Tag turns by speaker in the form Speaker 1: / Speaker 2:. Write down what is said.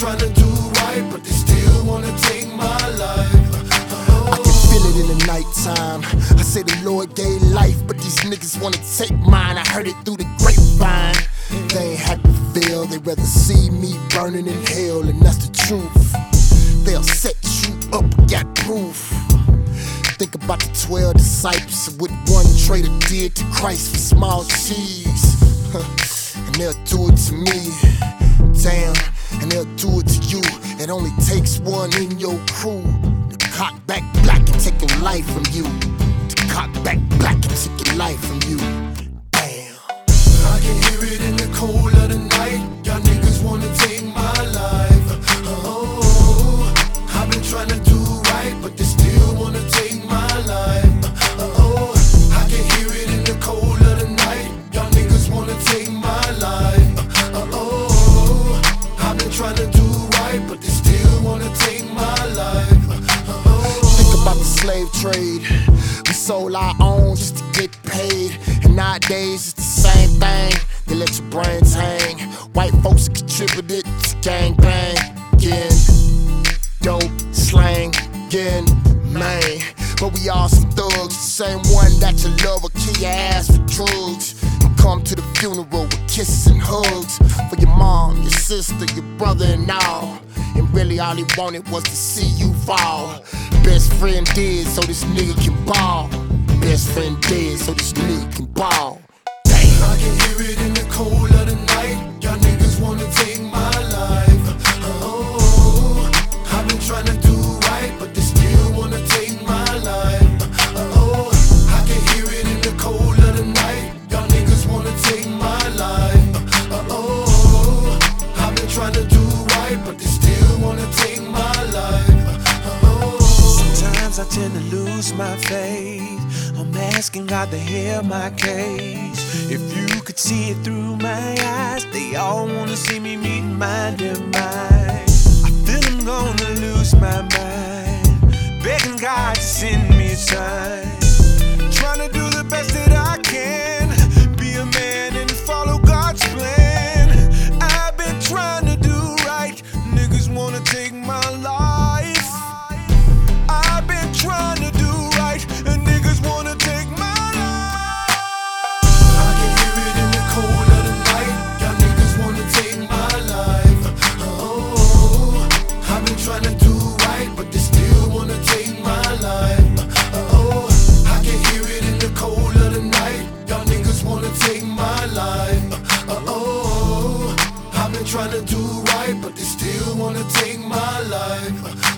Speaker 1: trying to do right, but they still wanna take my life.
Speaker 2: I can feel it in the nighttime. I say the Lord gave life, but these niggas wanna take mine. I heard it through the grapevine. They ain't happy to feel, they rather see me burning in hell, and that's the truth. They'll set you up, got proof. Think about the 12 disciples and what one traitor did to Christ for small cheese. And they'll do it to me, damn, and they'll do it to you. It only takes one in your crew to cock back black and take your life from you. To cock back black and take your life from you. Damn.
Speaker 1: I can hear it in the cold of the night. Y'all niggas wanna take my life. Oh, I've been trying to do right, but they still wanna take my life. Oh, I can hear it in the cold of the night. Y'all niggas wanna take my life. Oh, I've been trying to do right, but they still wanna take my life.
Speaker 2: Think about the slave trade. We sold our own just to get paid. And nowadays it's the same thing. They let your brains hang. White folks contributed to gangbang. Again, dope, slang, again, man. But we all some thugs. The same one that you love will kill your ass for drugs. And come to the funeral with kisses and hugs. For your mom, your sister, your brother and all. And really all he wanted was to see you fall. Best friend dead so this nigga can ball. Best friend dead so this nigga can ball. Damn.
Speaker 1: I can hear it in the cold of the night. Y'all niggas wanna take my life. Oh, I've been trying to do right, but they still wanna take my life. Oh, I can hear it in the cold of the night. Y'all niggas wanna take my life. Oh, I've been trying to do right, but they still wanna take my life.
Speaker 3: Sometimes I tend to lose my faith. I'm asking God to hear my case. If you could see it through my eyes, they all wanna see me meet my demise. I feel I'm gonna lose my mind, begging God to send me a sign. Trying to do the best that I can, be a man and follow God's plan. I've been trying to do right, niggas wanna take my life. I've been trying to do right, and niggas wanna take my life.
Speaker 1: I can hear it in the cold of the night. Y'all niggas wanna take my life. Oh, I've been trying to do right, but they still wanna take my life. Oh, I can hear it in the cold of the night. Y'all niggas wanna take my life. Oh, I've been trying to do right, but they still wanna take my life.